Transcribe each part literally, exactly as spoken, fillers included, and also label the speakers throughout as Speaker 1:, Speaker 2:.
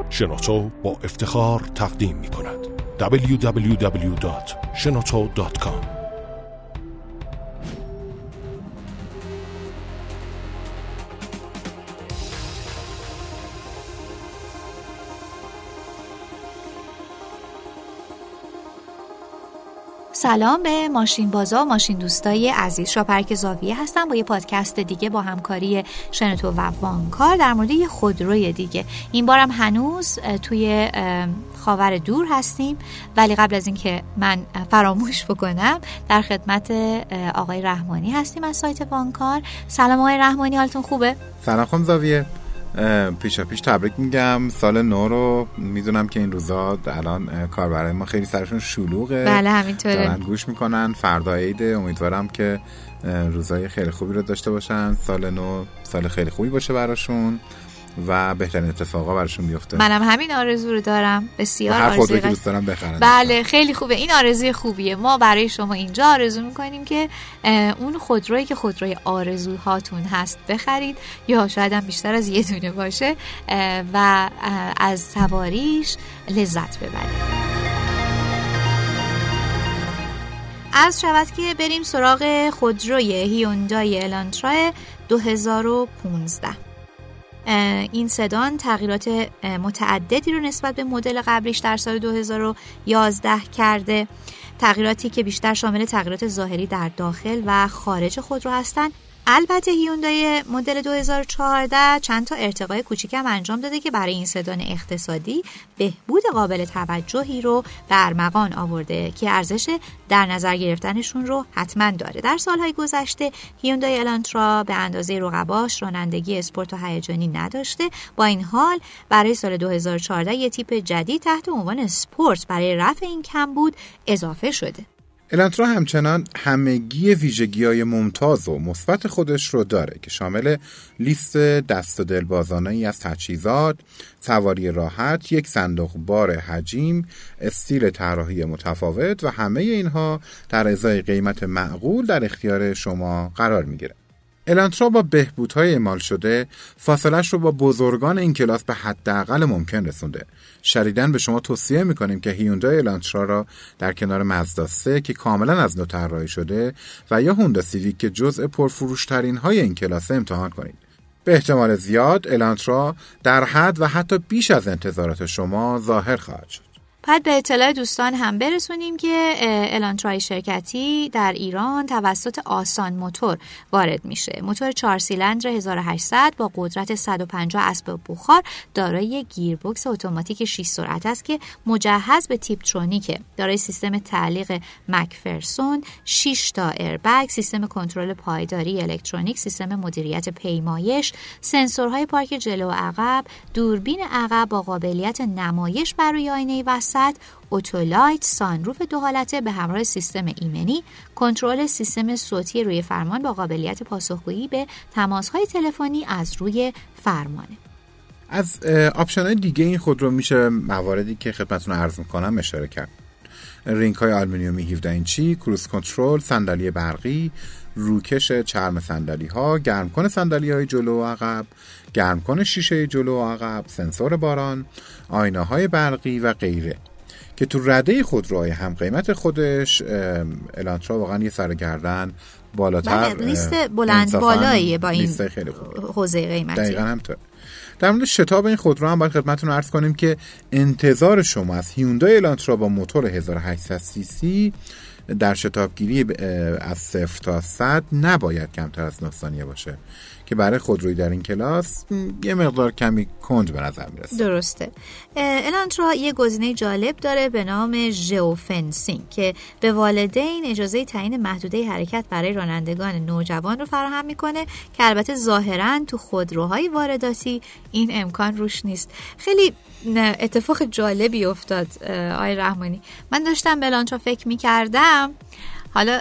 Speaker 1: شنوتو با افتخار تقدیم می کند دبلیو دبلیو دبلیو دات شنوتو دات کام.
Speaker 2: سلام به ماشین بازا و ماشین دوستای عزیز. شاپرک زاویه هستم با یه پادکست دیگه با همکاری شنوتو و وانکار در مورد یه خودروی دیگه. این بارم هنوز توی خاور دور هستیم، ولی قبل از اینکه من فراموش بکنم در خدمت آقای رحمانی هستیم از سایت وانکار. سلام آقای رحمانی، حالتون خوبه؟
Speaker 3: سلام خانم زاویه، پیشا پیش تبریک میگم سال نو رو. میدونم که این روزا الان کاربرای ما خیلی سرشون شلوغه،
Speaker 2: بله همینطوره،
Speaker 3: دارن گوش میکنن. فردا عیده، امیدوارم که روزای خیلی خوبی رو داشته باشن، سال نو سال خیلی خوبی باشه براشون و بهترین اتفاقا براشون بیفته.
Speaker 2: منم همین آرزو رو دارم، بسیار
Speaker 3: هر
Speaker 2: آرزوی
Speaker 3: خودی که دوست دارم بخرن.
Speaker 2: بله خیلی خوبه، این آرزوی خوبیه. ما برای شما اینجا آرزو میکنیم که اون خودرویی که خودروی آرزوهاتون هست بخرید، یا شاید هم بیشتر از یه دونه باشه و از سواریش لذت ببرید. عرض شود که بریم سراغ خودروی هیوندای الانترا دو هزار و پانزده. این سدان تغییرات متعددی رو نسبت به مدل قبلیش در سال دو هزار و یازده کرده، تغییراتی که بیشتر شامل تغییرات ظاهری در داخل و خارج خودرو هستند. البته هیوندای مدل دو هزار و چهارده چند تا ارتقای کوچیکم انجام داده که برای این سدان اقتصادی بهبود قابل توجهی رو به ارمغان آورده که ارزش در نظر گرفتنشون رو حتما داره. در سالهای گذشته هیوندای الانترا به اندازه رقباش رانندگی اسپورت و هیجانی نداشته. با این حال برای سال دو هزار و چهارده یه تیپ جدید تحت عنوان اسپورت برای رفع این کمبود اضافه شده.
Speaker 3: الانترا همچنان همگی ویژگی‌های ممتاز و مثبت خودش رو داره که شامل لیست دست و دل بازانه‌ای از تجهیزات، سواری راحت، یک صندوق بار حجیم، استیل طراحی متفاوت و همه اینها در ازای قیمت معقول در اختیار شما قرار می‌گیره. الانترا با بهبودهای اعمال شده فاصلش رو با بزرگان این کلاس به حداقل ممکن رسونده. شدیداً به شما توصیه میکنیم که هیوندای الانترا را در کنار مازدا سه که کاملا از نو طراحی شده و یا هوندا سیویک که جزء پرفروشترین های این کلاس امتحان کنید. به احتمال زیاد الانترا در حد و حتی بیش از انتظارات شما ظاهر خواهد شد.
Speaker 2: بعد به اطلاع دوستان هم برسونیم که الانترای شرکتی در ایران توسط آسان موتور وارد میشه. موتور چهار سیلندر هزار و هشتصد با قدرت صد و پنجاه اسب بخار دارای گیربکس اتوماتیک شش سرعت است که مجهز به تیپترونیکه. دارای سیستم تعلیق مکفرسون، شش تا ایربگ، سیستم کنترل پایداری الکترونیک، سیستم مدیریت پیمایش، سنسورهای پارک جلو و عقب، دوربین عقب با قابلیت نمایش بر روی آینه وسط، اتولایت، سانروف دو حالته به همراه سیستم ایمنی، کنترل سیستم صوتی روی فرمان با قابلیت پاسخگویی به تماس‌های تلفنی از روی فرمانه.
Speaker 3: از آپشن‌های دیگه این خودرو میشه مواردی که خدمتتون عرض می‌کنم اشاره کرد. رینگ‌های آلومینیومی هفده اینچی، کروز کنترل، صندلی برقی، روکش چرم صندلی‌ها، گرمکن صندلی‌های جلو و عقب، گرمکن شیشه جلو و عقب، سنسور باران، آینه‌های برقی و غیره که تو رده خودروهای هم قیمت خودش الانترا واقعا یه سرگردن بالاتر،
Speaker 2: بله لیست بلند بالاییه با این حوزه قیمتی.
Speaker 3: دقیقاً همینطور. در مورد شتاب این خودرو هم باید خدمتتون عرض کنیم که انتظار شما از هیوندای الانترا با موتور هزار و هشتصد سی سی در شتابگیری از صفر تا صد نباید کمتر از نه ثانیه باشه که برای خودرویی در این کلاس یه مقدار کمی کند به نظر میرسه.
Speaker 2: درسته. الانترا یه گزینه جالب داره به نام ژئوفنسینگ که به والدین اجازه تعیین محدوده حرکت برای رانندگان نوجوان رو فراهم میکنه که البته ظاهراً تو خودروهای وارداتی این امکان روش نیست. خیلی اتفاق جالبی افتاد آقای رحمانی. من داشتم به الانترا فکر میکردم، حالا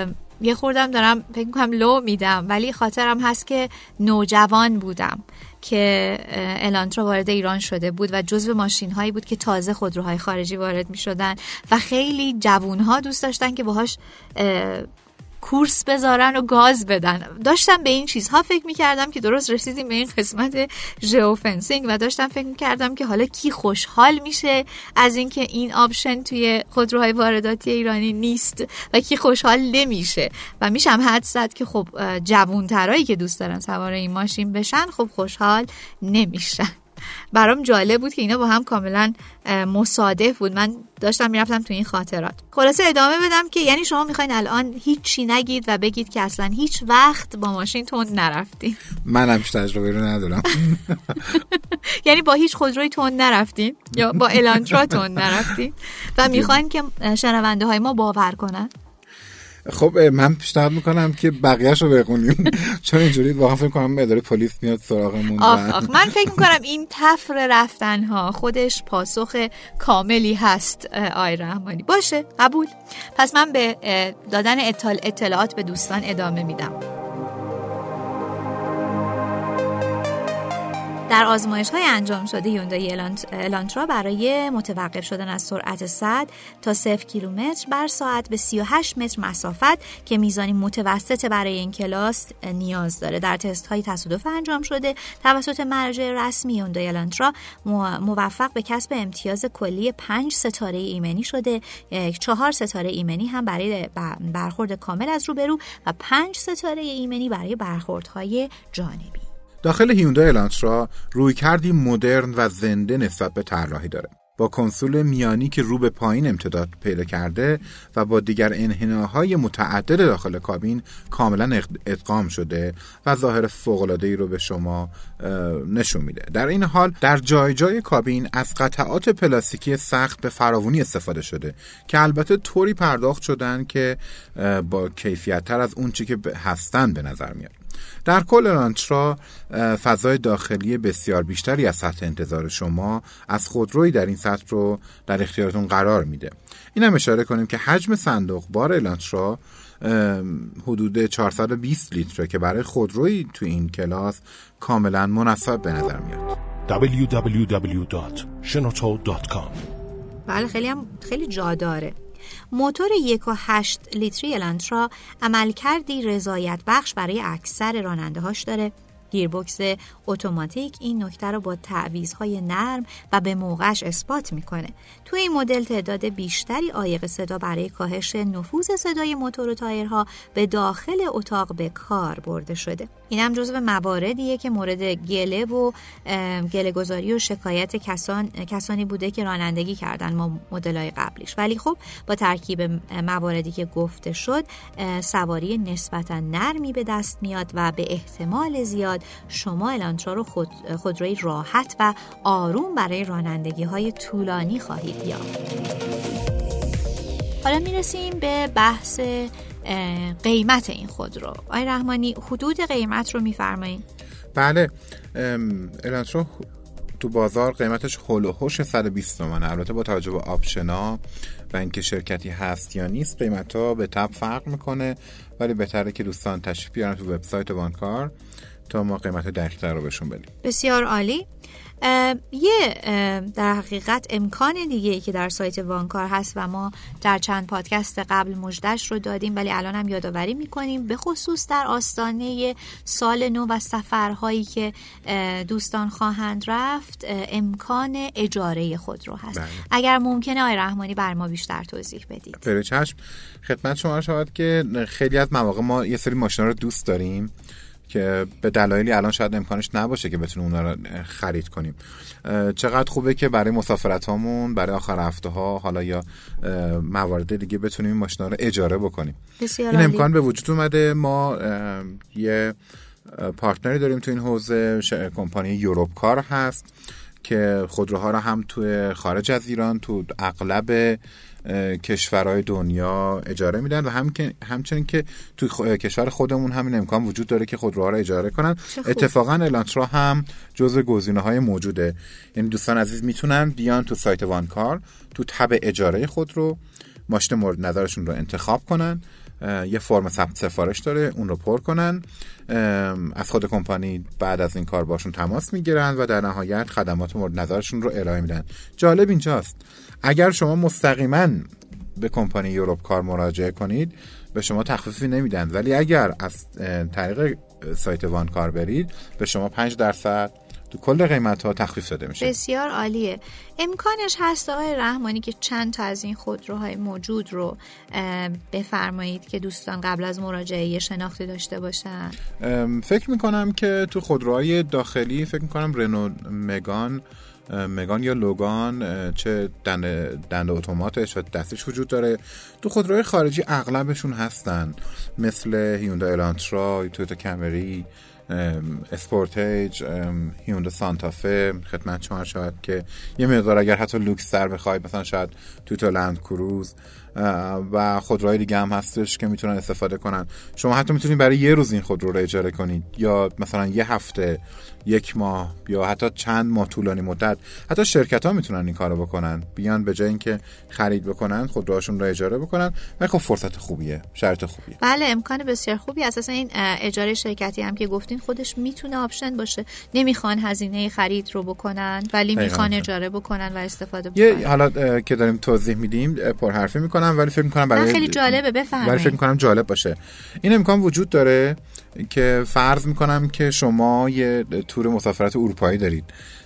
Speaker 2: یه خوردم دارم فکر میکنم لو میدم، ولی خاطرم هست که نوجوان بودم که الانترا وارد ایران شده بود و جزو ماشین هایی بود که تازه خودروهای خارجی وارد می شدن و خیلی جوون ها دوست داشتن که باهاش کورس بذارن و گاز بدن. داشتم به این چیزها فکر میکردم که درست رسیدیم به این قسمت ژئوفنسینگ و داشتم فکر میکردم که حالا کی خوشحال میشه از اینکه این آپشن توی خودروهای وارداتی ایرانی نیست و کی خوشحال نمیشه. و میشم حدس زد که خب جوانترایی که دوست دارن سوار این ماشین بشن خب خوشحال نمیشن. برام جالب بود که اینا با هم کاملا مصادف بود. من داشتم میرفتم تو این خاطرات. خلاصه ادامه بدم که یعنی شما میخواین الان هیچی نگید و بگید که اصلا هیچ وقت با ماشین تند نرفتین.
Speaker 3: من هم هیچ تجربه رو ندارم.
Speaker 2: یعنی با هیچ خودروی تند نرفتین یا با الانترا تند نرفتین و میخواین که شنونده های ما باور کنن؟
Speaker 3: خب من پیشنهاد میکنم که بقیه‌شو بخونیم چون اینجوری واقعا فکر کنم اداره پلیس میاد سراغمون.
Speaker 2: آخ آخ من فکر میکنم این تفر رفتنها خودش پاسخ کاملی هست. آی رحمانی باشه قبول. پس من به دادن اطلاعات به دوستان ادامه میدم. در آزمایش‌های انجام شده هیوندای الانترا برای متوقف شدن از سرعت صد تا صفر کیلومتر بر ساعت به سی و هشت متر مسافت که میزانی متوسط برای این کلاس نیاز داره در تست‌های تصادف انجام شده توسط مرجع رسمی هیوندای الانترا موفق به کسب امتیاز کلی پنج ستاره ایمنی شده. چهار ستاره ایمنی هم برای برخورد کامل از روبرو و پنج ستاره ایمنی برای برخوردهای جانبی.
Speaker 3: داخل هیوندای الانترا رویکردی مدرن و زنده نسبت به طراحی داره. با کنسول میانی که رو به پایین امتداد پیدا کرده و با دیگر انحناهای متعدد داخل کابین کاملا ادغام شده و ظاهر فوق‌العاده‌ای رو به شما نشون میده. در این حال در جای جای کابین از قطعات پلاستیکی سخت به فراوانی استفاده شده که البته طوری پرداخت شدن که با کیفیت‌تر از اون چی که هستن به نظر میاد. در کل الانترا فضای داخلی بسیار بیشتری از سطح انتظار شما از خودرویی در این سطح رو در اختیارتون قرار میده. این هم اشاره کنیم که حجم صندوق بار الانترا حدود چهارصد و بیست لیتره که برای خودرویی تو این کلاس کاملا مناسب به نظر میاد.
Speaker 1: دبلیو دبلیو دبلیو دات شنوتو دات کام.
Speaker 2: بله خیلی هم خیلی جا داره. موتور یک و هشت لیتری الانترا عملکردی رضایت بخش برای اکثر راننده‌هاش داره. گیربکس اتوماتیک این نکته رو با تعویض‌های نرم و به موقعش اثبات میکنه. توی این مدل تعداد بیشتری عایق صدا برای کاهش نفوذ صدای موتور و تایرها به داخل اتاق به کار برده شده. این هم جزو مواردیه که مورد گله و گله‌گذاری و شکایت کسان کسانی بوده که رانندگی کردن ما مدل‌های قبلیش. ولی خب با ترکیب مواردی که گفته شد سواری نسبتاً نرمی به دست میاد و به احتمال زیاد شما الانترا رو خود خودروی راحت و آروم برای رانندگی‌های طولانی خواهید یافت. حالا میرسیم به بحث قیمت این خودرو. آقای رحمانی حدود قیمت رو میفرمایید؟
Speaker 3: بله، الانترا تو بازار قیمتش هول و هوش صد و بیست تومانه. البته با توجه به آپشنا و اینکه شرکتی هست یا نیست قیمت‌ها به تب فرق میکنه، ولی بهتره که دوستان تشریف بیارن تو وبسایت وانکار تا ما قیمت دقیق‌تر رو بهشون بدیم.
Speaker 2: بسیار عالی. یه در حقیقت امکان دیگه که در سایت وانکار هست و ما در چند پادکست قبل مژده‌اش رو دادیم ولی الان هم یادآوری میکنیم، به خصوص در آستانه سال نو و سفرهایی که دوستان خواهند رفت امکان اجاره خودرو هست. بله. اگر ممکنه آقای رحمانی بر ما بیشتر توضیح بدید.
Speaker 3: بله چشم. خدمت شما شود که خیلی از مواقع ما یه سری ماشینا رو دوست داریم که به دلایلی الان شاید امکانش نباشه که بتونیم اونا رو خرید کنیم. چقدر خوبه که برای مسافرتامون، برای آخر هفته ها، حالا یا موارد دیگه بتونیم ماشینا رو اجاره بکنیم. این امکان به وجود اومده. ما یه پارتنری داریم تو این حوزه، کمپانی یوروپ کار هست که خودروها رو هم تو خارج از ایران تو اغلب کشورهای دنیا اجاره میدن و هم که همچنین که توی خ... کشور خودمون همین امکان وجود داره که خودروها رو اجاره کنن. اتفاقا الانترا هم جزو گزینه‌های موجوده. یعنی دوستان عزیز میتونن بیان تو سایت وانکار تو تب اجاره خودرو ماشین مورد نظرشون رو انتخاب کنن، یه فرم ثبت سفارش داره اون رو پر کنن، از خود کمپانی بعد از این کار باشون تماس میگیرن و در نهایت خدمات مورد نظرشون رو ارائه میدن. جالب اینجاست اگر شما مستقیما به کمپانی یوروپ کار مراجعه کنید به شما تخفیفی نمیدن، ولی اگر از طریق سایت وان کار برید به شما پنج درصد تو کل قیمت ها تخفیف داده میشه.
Speaker 2: بسیار عالیه. امکانش هست آقای رحمانی که چند تا از این خودروهای موجود رو بفرمایید که دوستان قبل از مراجعه شناختی داشته باشن؟
Speaker 3: فکر میکنم که تو خودروهای داخلی فکر میکنم رنو مگان مگان یا لوگان چه دنده دنده اتوماتش و دستش وجود داره. تو خودروهای خارجی اغلبشون هستن، مثل هیوندای الانترا، تویوتا کامری، اسپورتیج، هیوندای سانتافه خدمت شما شاید که یه مقدار اگر حتی لوکس تر بخواید مثلا شاید تویوتا لند کروز و خودروهای دیگه هم هستش که میتونن استفاده کنن. شما حتی میتونید برای یه روز این خودرو رو اجاره کنید یا مثلا یه هفته، یک ماه یا حتی چند ماه طولانی مدت. حتی شرکت ها میتونن این کارو بکنن، بیان به جای اینکه خرید بکنن خودروهاشون رو اجاره بکنن. و خب فرصت خوبیه، شرط خوبیه.
Speaker 2: بله امکان بسیار خوبی. اساسا این اجاره شرکتی هم که گفتین خودش میتونه آپشن باشه، نمیخوان هزینه خرید رو بکنن ولی میخوان اجاره بکنن و استفاده بکنن.
Speaker 3: یه حالا که داریم توضیح میدیم پرحرفی میکنم ولی فکر میکنم برای
Speaker 2: خیلی جالبه، بفرمایید.
Speaker 3: ولی فکر میکنم جالب باشه. این امکان وجود داره که فرض میکنم که شما یه تور مسافرت اروپایی دارید،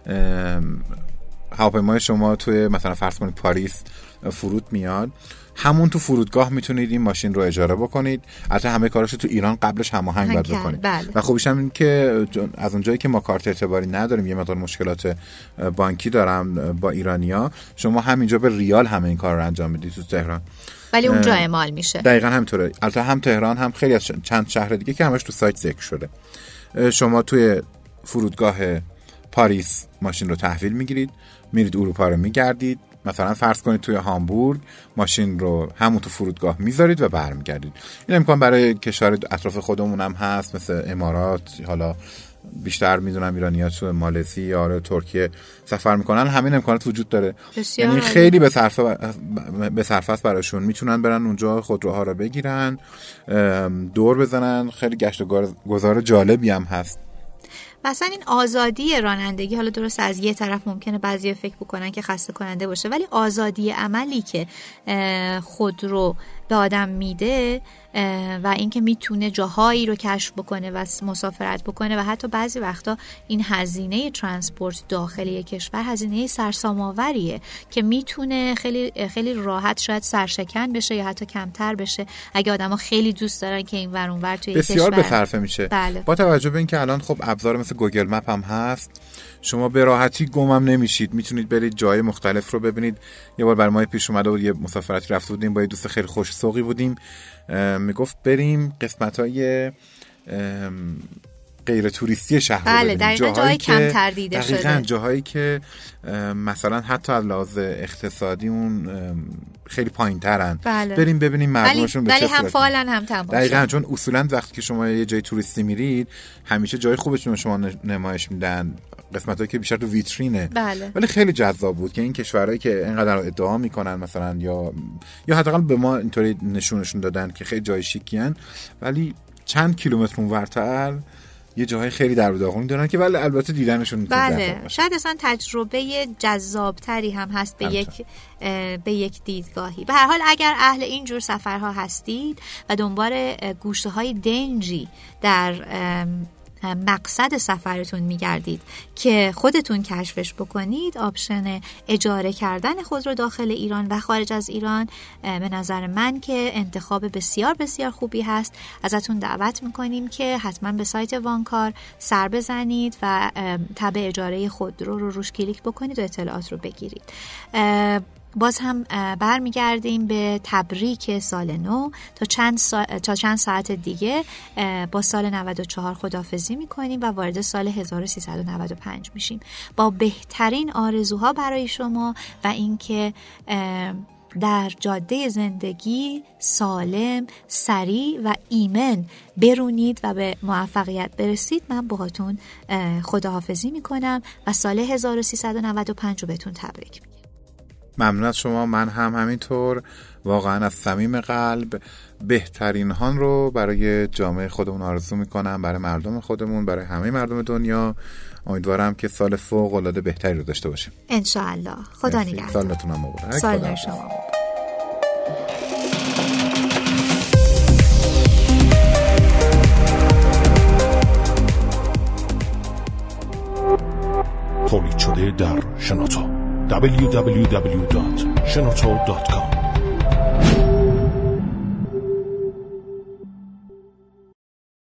Speaker 3: هواپیمای شما توی مثلا فرض کنید پاریس فرود میاد، همون تو فرودگاه میتونید این ماشین رو اجاره بکنید. البته همه کاراشو تو ایران قبلش هماهنگ باید بکنید.
Speaker 2: بله.
Speaker 3: و خوبیش هم این که از اونجایی که ما کارت اعتباری نداریم، یه مقدار مشکلات بانکی دارم با ایرانیا، شما همینجا به ریال همه این کار رو انجام میدید تو تهران،
Speaker 2: ولی اونجا اعمال میشه.
Speaker 3: دقیقاً همینطوره. البته هم تهران هم خیلی از چند شهر دیگه که همش تو سایت ذکر شده. شما توی فرودگاه پاریس ماشین رو تحویل میگیرید، میرید اروپا رو میگردید، مثلا فرض کنید توی هامبورگ ماشین رو همون تو فرودگاه میذارید و برمیگردید. این امکان برای کشور اطراف خودمون هم هست، مثل امارات، حالا بیشتر میدونم ایرانی‌ها تو مالزی یا ترکیه سفر میکنن، همین امکانات وجود داره. یعنی خیلی به صرفه به صرفه است براشون، میتونن برن اونجا خودروها رو بگیرن، دور بزنن. خیلی گشت و گذار جالبی هم هست.
Speaker 2: مثلا این آزادی رانندگی، حالا درست از یه طرف ممکنه بعضی فکر بکنن که خسته کننده باشه، ولی آزادی عملی که خودرو به آدم میده و اینکه میتونه جاهایی رو کشف بکنه و مسافرت بکنه و حتی بعضی وقتا این هزینه ترانسپورت داخلی کشور هزینه سرسام‌آوریه که میتونه خیلی خیلی راحت شاید سرشکن بشه یا حتی کمتر بشه اگه آدما خیلی دوست دارن که این ور اون ور توی
Speaker 3: بسیار
Speaker 2: کشور
Speaker 3: به صرفه میشه.
Speaker 2: بله.
Speaker 3: با توجه به اینکه الان خب ابزار مثل گوگل مپ هم هست، شما به راحتی گمم نمیشید، میتونید برید جای مختلف رو ببینید. یه بار برای ما پیش اومده بود یه مسافرتی رفته بودیم با یه دوست خیلی خوش ذوقی بودیم، میگفت بریم قسمت‌های غیر توریستی شهر رو
Speaker 2: بله،
Speaker 3: ببینیم،
Speaker 2: جاهایی, جاهایی که کمتر دیده شده.
Speaker 3: دقیقاً جاهایی که مثلا حتی از لحاظ اقتصادی اون خیلی پایین‌ترن.
Speaker 2: بله.
Speaker 3: بریم ببینیم مردمشون به چه صورتی.
Speaker 2: ولی هم فعالن هم تماشا.
Speaker 3: دقیقاً، چون اصولاً وقتی که شما یه جای توریستی میرید همیشه جای خوبشون شما نمایش میدن، قسمتایی که بیشتر تو ویترینه.
Speaker 2: بله.
Speaker 3: ولی خیلی جذاب بود که این کشورهایی که اینقدر ادعا میکنن مثلا یا یا حداقل به ما اینطوری نشونشون دادن که خیلی جای شیکیان، ولی چند کیلومتر اونورتر یه جاهای خیلی در و داغون دارن که ولی البته دیدنشون
Speaker 2: بله شاید اصلا تجربه جذابتری هم هست به
Speaker 3: البته.
Speaker 2: یک به یک دیدگاهی. به هر حال اگر اهل این جور سفرها هستید و دنبال گوشه‌های دنجی در مقصد سفرتون میگردید که خودتون کشفش بکنید، آپشن اجاره کردن خودرو داخل ایران و خارج از ایران به نظر من که انتخاب بسیار بسیار خوبی هست. ازتون دعوت میکنیم که حتما به سایت وانکار سر بزنید و تب اجاره خودرو رو روش کلیک بکنید و اطلاعات رو بگیرید. باز هم برمیگردیم به تبریک سال نو. تا چند, سا... تا چند ساعت دیگه با سال نود و چهار خداحافظی میکنیم و وارد سال هزار و سیصد و نود و پنج میشیم با بهترین آرزوها برای شما و اینکه در جاده زندگی سالم، سریع و ایمن برونید و به موفقیت برسید. من باهاتون خداحافظی میکنم و سال هزار و سیصد و نود و پنج رو بهتون تبریک میگم.
Speaker 3: ممنون از شما. من هم همینطور، واقعا از صمیم قلب بهترین هان رو برای جامعه خودمون آرزو میکنم، برای مردم خودمون، برای همه مردم دنیا. امیدوارم که سال فوق العاده بهتری رو داشته باشیم
Speaker 2: ان شاء الله. خدا نگهدار.
Speaker 3: سالتون هم مبارک.
Speaker 2: سال شما مبارک.
Speaker 1: تولید شده در شنوتو دبلیو دبلیو دبلیو دات شنوتو دات کام.